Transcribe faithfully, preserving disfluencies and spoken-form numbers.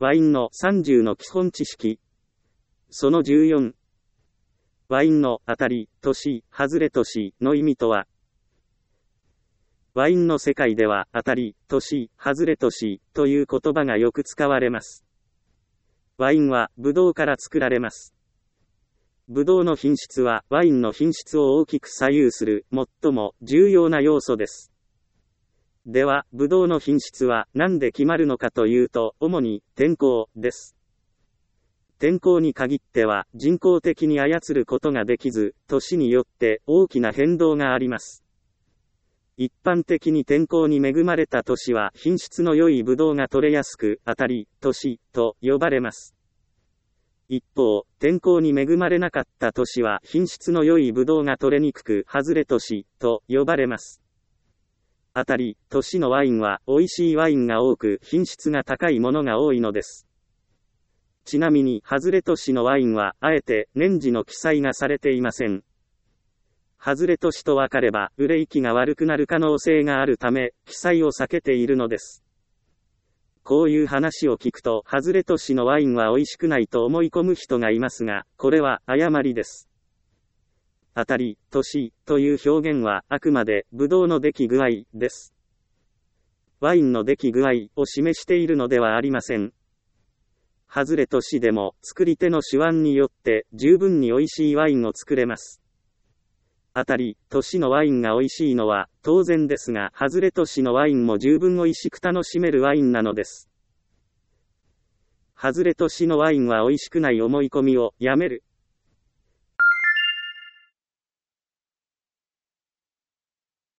ワインのさんじゅうの基本知識。そのじゅうよん。ワインの当たり、年、外れ年の意味とは。ワインの世界では当たり、年、外れ年という言葉がよく使われます。ワインはブドウから作られます。ブドウの品質はワインの品質を大きく左右する最も重要な要素です。では、ブドウの品質は何で決まるのかというと、主に天候です。天候に限っては人工的に操ることができず、年によって大きな変動があります。一般的に天候に恵まれた年は品質の良いブドウが取れやすく、当たり、年と呼ばれます。一方、天候に恵まれなかった年は品質の良いブドウが取れにくく、外れ年と呼ばれます。当たり、年のワインは美味しいワインが多く、品質が高いものが多いのです。ちなみに、外れ年のワインは、あえて年次の記載がされていません。外れ年と分かれば、売れ行きが悪くなる可能性があるため、記載を避けているのです。こういう話を聞くと、外れ年のワインは美味しくないと思い込む人がいますが、これは誤りです。当たり、年という表現はあくまでブドウの出来具合です。ワインの出来具合を示しているのではありません。外れ年でも作り手の手腕によって十分に美味しいワインを作れます。当たり、年のワインが美味しいのは当然ですが、外れ年のワインも十分美味しく楽しめるワインなのです。外れ年のワインは美味しくない思い込みをやめる。